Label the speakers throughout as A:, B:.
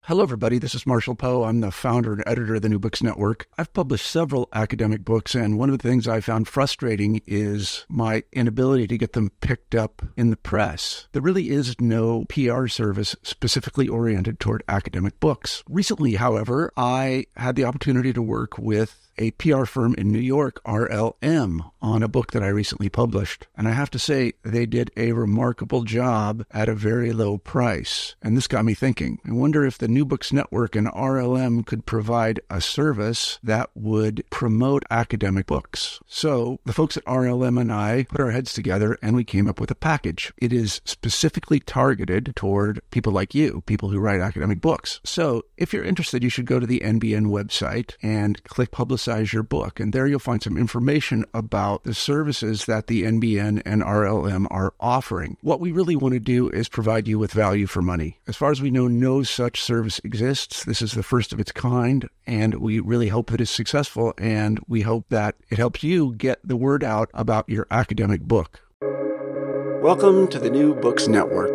A: Hello, everybody. This is Marshall Poe. I'm the founder and editor of the New Books Network. I've published several academic books, and one of the things I found frustrating is my inability to get them picked up in the press. There really is no PR service specifically oriented toward academic books. Recently, however, I had the opportunity to work with a PR firm in New York, RLM, on a book that I recently published. And I have to say, they did a remarkable job at a very low price. And this got me thinking. I wonder if the New Books Network and RLM could provide a service that would promote academic books. So the folks at RLM and I put our heads together and we came up with a package. It is specifically targeted toward people like you, people who write academic books. So if you're interested, you should go to the NBN website and click Publicize Your Book. And there you'll find some information about the services that the NBN and RLM are offering. What we really want to do is provide you with value for money. As far as we know, no such service exists. This is the first of its kind, and we really hope that it's successful, and we hope that it helps you get the word out about your academic book. Welcome to the New Books Network.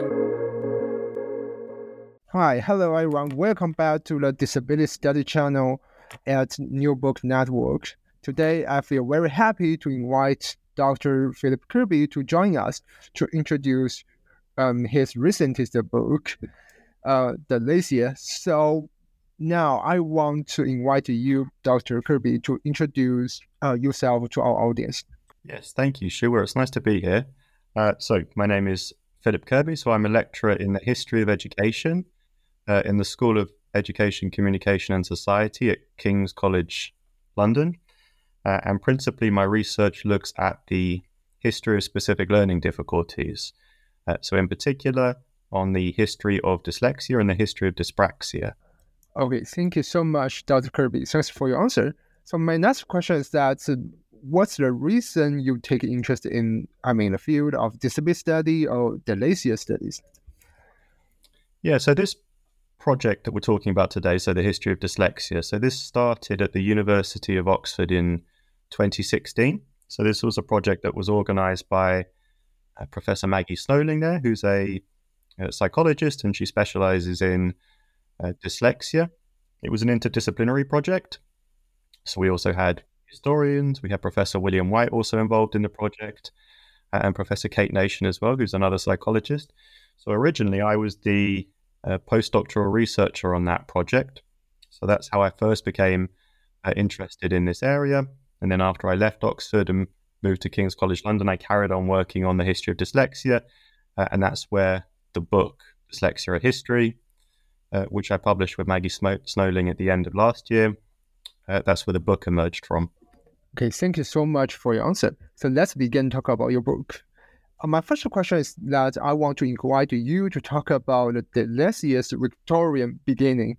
B: Hi, hello everyone. Welcome back to the Disability Study channel at New Books Network. Today, I feel very happy to invite Dr. Philip Kirby to join us to introduce his recentest book, Dyslexia. So now I want to invite you, Dr. Kirby, to introduce yourself to our audience.
C: Yes, thank you, Shuwa. It's nice to be here. So my name is Philip Kirby. So I'm a lecturer in the history of education in the School of Education, Communication and Society at King's College London. And principally my research looks at the history of specific learning difficulties. So in particular, on the history of dyslexia and the history of dyspraxia.
B: Okay, thank you so much, Dr. Kirby. Thanks for your answer. So my next question is that what's the reason you take interest in, the field of disability study or dyslexia studies?
C: Yeah, so this project that we're talking about today, so the history of dyslexia, so this started at the University of Oxford in 2016. So this was a project that was organized by Professor Maggie Snowling there, who's a psychologist, and she specializes in dyslexia. It was an interdisciplinary project. So we also had historians, we had Professor William White also involved in the project, and Professor Kate Nation as well, who's another psychologist. So originally I was the postdoctoral researcher on that project. So that's how I first became interested in this area. And then after I left Oxford and moved to King's College London, I carried on working on the history of dyslexia. And that's where the book, Dyslexia: A History, which I published with Maggie Snowling at the end of last year, that's where the book emerged from.
B: Okay, thank you so much for your answer. So let's begin to talk about your book. My first question is that I want to invite you to talk about the dyslexia's Victorian beginning.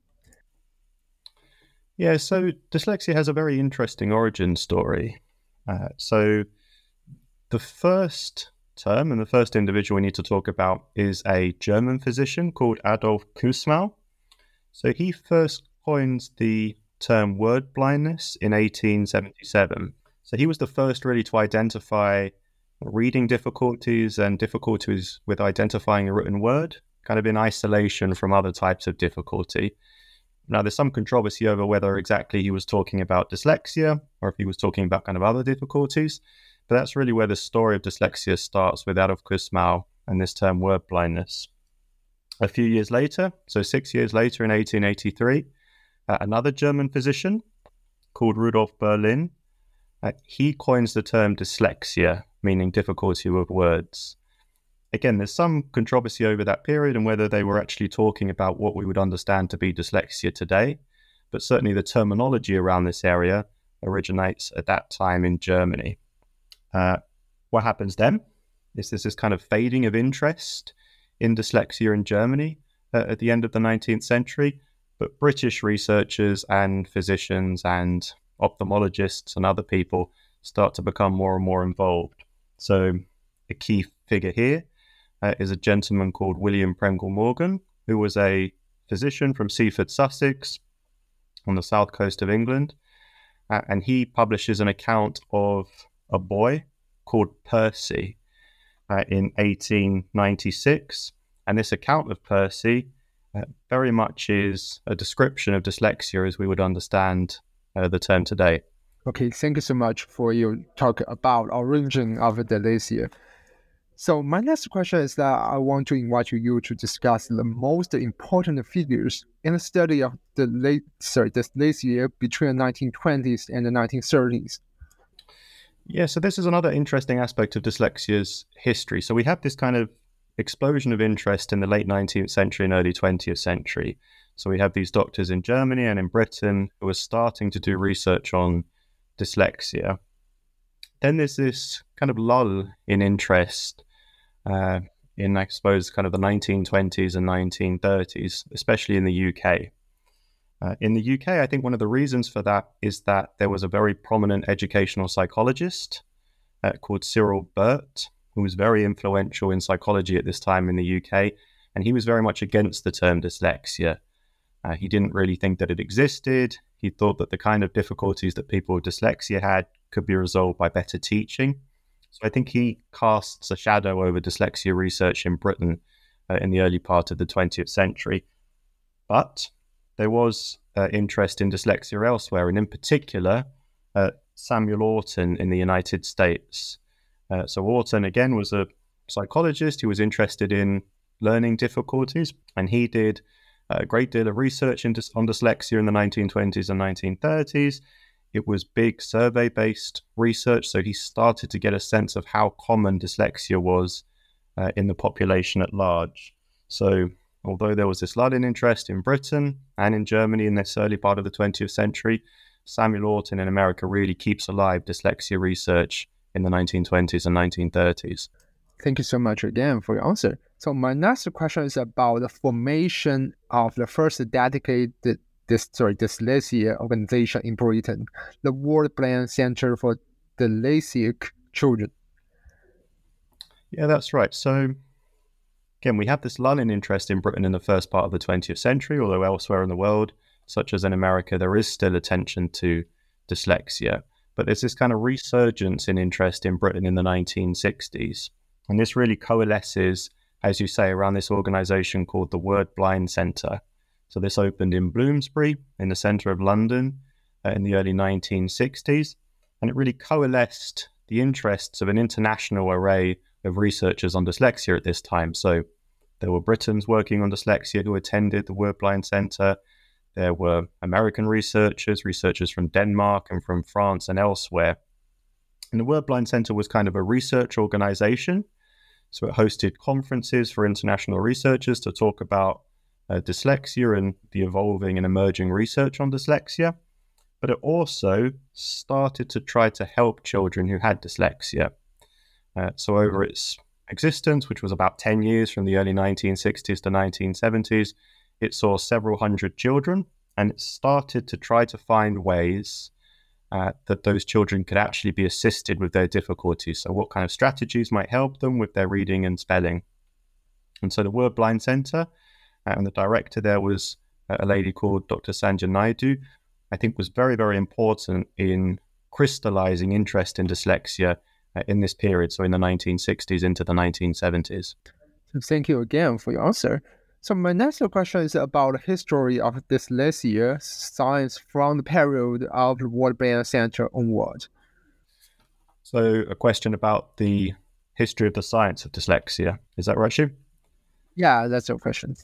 C: Yeah, so dyslexia has a very interesting origin story. So the first term and the first individual we need to talk about is a German physician called Adolf Kussmaul. So he first coined the term word blindness in 1877. So he was the first really to identify reading difficulties and difficulties with identifying a written word, kind of in isolation from other types of difficulty. Now, there's some controversy over whether exactly he was talking about dyslexia or if he was talking about kind of other difficulties, but that's really where the story of dyslexia starts, with Adolf Kussmaul and this term word blindness. A few years later, so 6 years later in 1883, another German physician called Rudolf Berlin, he coins the term dyslexia, meaning difficulty with words. Again, there's some controversy over that period and whether they were actually talking about what we would understand to be dyslexia today, but certainly the terminology around this area originates at that time in Germany. What happens then is there's this kind of fading of interest in dyslexia in Germany at the end of the 19th century, but British researchers and physicians and ophthalmologists and other people start to become more and more involved. So a key figure here is a gentleman called William Prengle Morgan, who was a physician from Seaford, Sussex, on the south coast of England. And he publishes an account of a boy called Percy in 1896. And this account of Percy very much is a description of dyslexia as we would understand the term today.
B: Okay, thank you so much for your talk about origin of dyslexia. So my next question is that I want to invite you to discuss the most important figures in the study of dyslexia between the 1920s and the 1930s.
C: Yeah, so this is another interesting aspect of dyslexia's history. So we have this kind of explosion of interest in the late 19th century and early 20th century. So we have these doctors in Germany and in Britain who are starting to do research on dyslexia. Then there's this kind of lull in interest in, I suppose, kind of the 1920s and 1930s, especially in the UK. In the UK, I think one of the reasons for that is that there was a very prominent educational psychologist called Cyril Burt, who was very influential in psychology at this time in the UK, and he was very much against the term dyslexia. He didn't really think that it existed. He thought that the kind of difficulties that people with dyslexia had could be resolved by better teaching. So I think he casts a shadow over dyslexia research in Britain in the early part of the 20th century. But there was interest in dyslexia elsewhere, and in particular, Samuel Orton in the United States. So Orton, again, was a psychologist who was interested in learning difficulties, and he did a great deal of research on dyslexia in the 1920s and 1930s. It was big survey-based research, so he started to get a sense of how common dyslexia was in the population at large. So although there was this lull in interest in Britain and in Germany in this early part of the 20th century, Samuel Orton in America really keeps alive dyslexia research in the 1920s and 1930s.
B: Thank you so much again for your answer. So my next question is about the formation of the first dedicated dyslexia organization in Britain, the World Blind Center for Dyslexic Children.
C: Yeah, that's right. So again, we have this lull in interest in Britain in the first part of the 20th century, although elsewhere in the world, such as in America, there is still attention to dyslexia. But there's this kind of resurgence in interest in Britain in the 1960s. And this really coalesces, as you say, around this organization called the Word Blind Centre. So this opened in Bloomsbury, in the centre of London, in the early 1960s. And it really coalesced the interests of an international array of researchers on dyslexia at this time. So there were Britons working on dyslexia who attended the Word Blind Centre. There were American researchers from Denmark and from France and elsewhere. And the Word Blind Centre was kind of a research organization. So it hosted conferences for international researchers to talk about dyslexia and the evolving and emerging research on dyslexia. But it also started to try to help children who had dyslexia. So over its existence, which was about 10 years from the early 1960s to 1970s, it saw several hundred children, and it started to try to find ways that those children could actually be assisted with their difficulties. So what kind of strategies might help them with their reading and spelling. And so the Word Blind Centre, and the director there was a lady called Dr. Sandhya Naidu, I think was very, very important in crystallizing interest in dyslexia in this period, so in the 1960s into the 1970s.
B: Thank you again for your answer. So my next question is about the history of dyslexia science from the period of the World Blind Center onward.
C: So a question about the history of the science of dyslexia. Is that right, Shu?
B: Yeah, that's your question.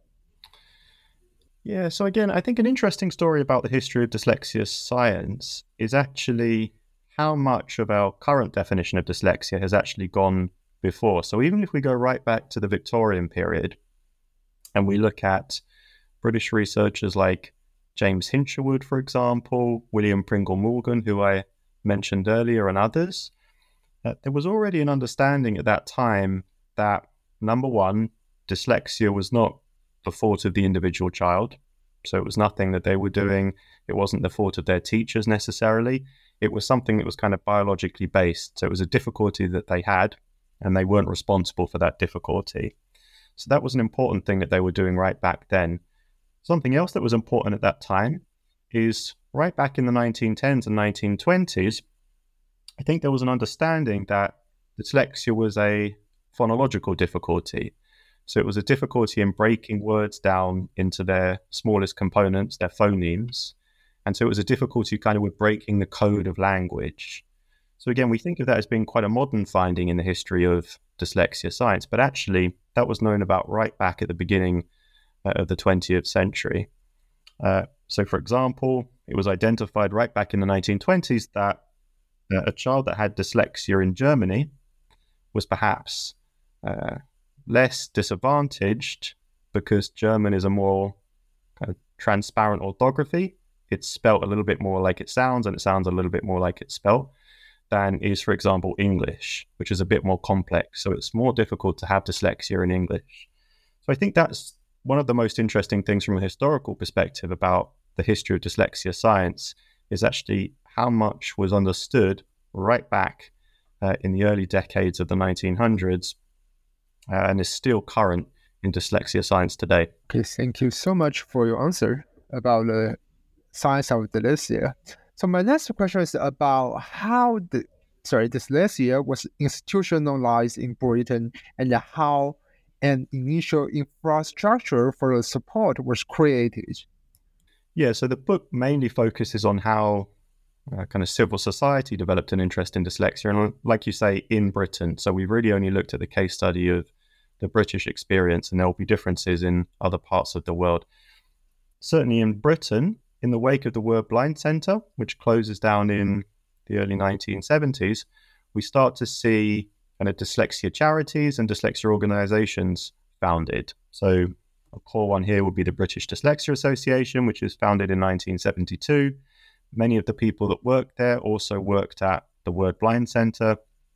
C: Yeah, so again, I think an interesting story about the history of dyslexia science is actually how much of our current definition of dyslexia has actually gone before. So even if we go right back to the Victorian period, and we look at British researchers like James Hinshelwood, for example, William Pringle Morgan, who I mentioned earlier, and others, there was already an understanding at that time that, number one, dyslexia was not the fault of the individual child. So it was nothing that they were doing. It wasn't the fault of their teachers necessarily. It was something that was kind of biologically based. So it was a difficulty that they had, and they weren't responsible for that difficulty. So that was an important thing that they were doing right back then. Something else that was important at that time is right back in the 1910s and 1920s, I think there was an understanding that dyslexia was a phonological difficulty. So it was a difficulty in breaking words down into their smallest components, their phonemes. And so it was a difficulty kind of with breaking the code of language. So again, we think of that as being quite a modern finding in the history of dyslexia science, but actually that was known about right back at the beginning of the 20th century. So for example, it was identified right back in the 1920s that a child that had dyslexia in Germany was perhaps less disadvantaged because German is a more kind of transparent orthography. It's spelt a little bit more like it sounds, and it sounds a little bit more like it's spelt, than is, for example, English, which is a bit more complex. So it's more difficult to have dyslexia in English. So I think that's one of the most interesting things from a historical perspective about the history of dyslexia science is actually how much was understood right back in the early decades of the 1900s and is still current in dyslexia science today.
B: Okay, thank you so much for your answer about the science of dyslexia. So my next question is about how dyslexia was institutionalized in Britain and how an initial infrastructure for the support was created.
C: Yeah, so the book mainly focuses on how kind of civil society developed an interest in dyslexia, and like you say, in Britain. So we've really only looked at the case study of the British experience, and there will be differences in other parts of the world. Certainly in Britain, in the wake of the Word Blind Centre, which closes down in the early 1970s, we start to see kind of dyslexia charities and dyslexia organisations founded. So a core one here would be the British Dyslexia Association, which was founded in 1972. Many of the people that worked there also worked at the Word Blind Centre.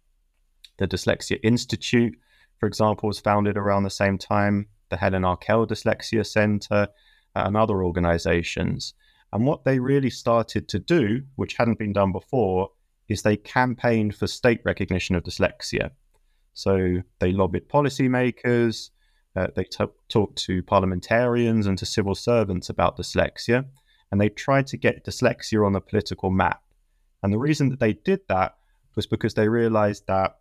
C: The Dyslexia Institute, for example, was founded around the same time, the Helen Arkell Dyslexia Centre, and other organisations. And what they really started to do, which hadn't been done before, is they campaigned for state recognition of dyslexia. So they lobbied policymakers, they talked to parliamentarians and to civil servants about dyslexia, and they tried to get dyslexia on the political map. And the reason that they did that was because they realized that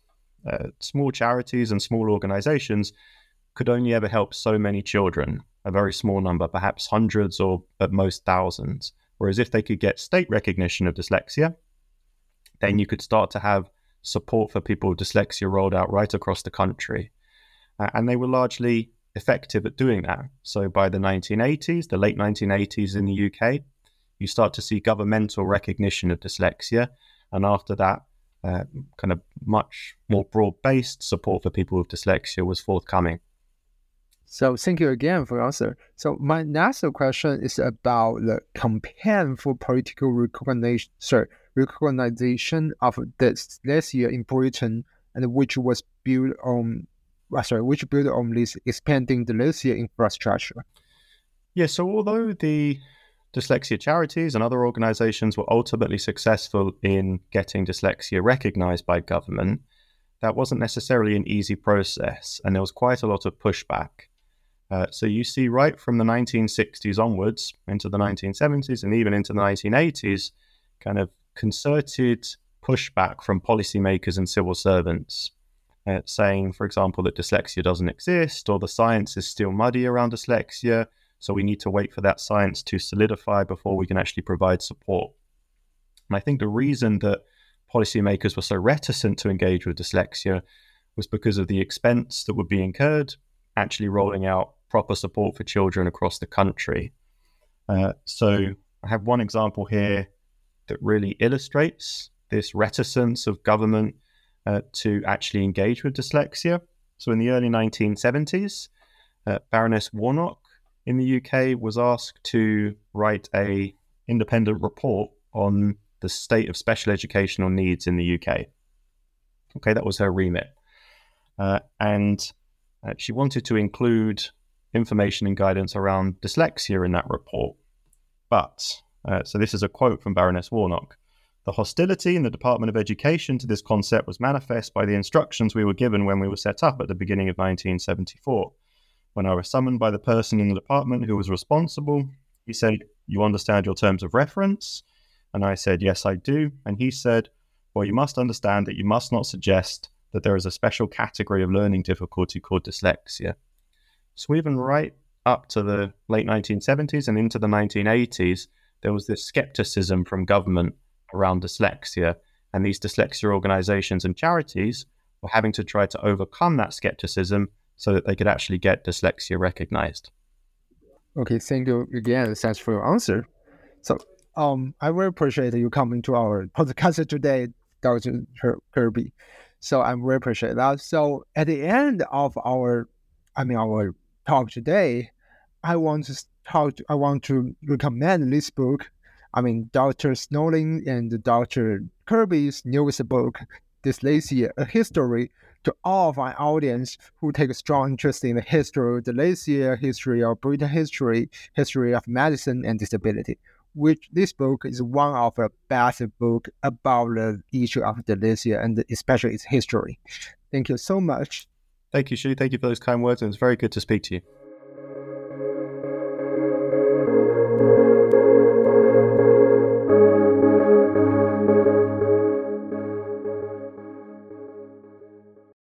C: small charities and small organizations could only ever help so many children, a very small number, perhaps hundreds or at most thousands. Whereas if they could get state recognition of dyslexia, then you could start to have support for people with dyslexia rolled out right across the country. And they were largely effective at doing that. So by the 1980s, the late 1980s in the UK, you start to see governmental recognition of dyslexia. And after that, kind of much more broad-based support for people with dyslexia was forthcoming.
B: So thank you again for your answer. So my next question is about the campaign for political recognition of dyslexia in Britain, and which built on this expanding dyslexia infrastructure.
C: Yeah, so although the dyslexia charities and other organizations were ultimately successful in getting dyslexia recognized by government, that wasn't necessarily an easy process, and there was quite a lot of pushback. So you see right from the 1960s onwards into the 1970s and even into the 1980s, kind of concerted pushback from policymakers and civil servants, saying, for example, that dyslexia doesn't exist or the science is still muddy around dyslexia, so we need to wait for that science to solidify before we can actually provide support. And I think the reason that policymakers were so reticent to engage with dyslexia was because of the expense that would be incurred actually rolling out proper support for children across the country. So I have one example here that really illustrates this reticence of government to actually engage with dyslexia. So in the early 1970s, Baroness Warnock in the UK was asked to write an independent report on the state of special educational needs in the UK. Okay, that was her remit. And she wanted to include information and guidance around dyslexia in that report. But, so this is a quote from Baroness Warnock, "The hostility in the Department of Education to this concept was manifest by the instructions we were given when we were set up at the beginning of 1974. When I was summoned by the person in the department who was responsible, he said, 'You understand your terms of reference?' And I said, 'Yes, I do.' And he said, 'Well, you must understand that you must not suggest that there is a special category of learning difficulty called dyslexia. So even right up to the late 1970s and into the 1980s, there was this skepticism from government around dyslexia, and these dyslexia organizations and charities were having to try to overcome that skepticism so that they could actually get dyslexia recognized.
B: Okay, thank you again. Thanks for your answer. So, I really appreciate you coming to our podcast today, Dr. Kirby. So I'm really appreciate that. So at the end of our talk today, I want to recommend this book. Dr. Snowling and Dr. Kirby's newest book, Dyslexia: A History, to all of our audience who take a strong interest in the history of dyslexia, history of British history, history of medicine and disability. Which this book is one of the best book about the issue of dyslexia and especially its history. Thank you so much.
C: Thank you, Xu. Thank you for those kind words, and it's very good to speak to you.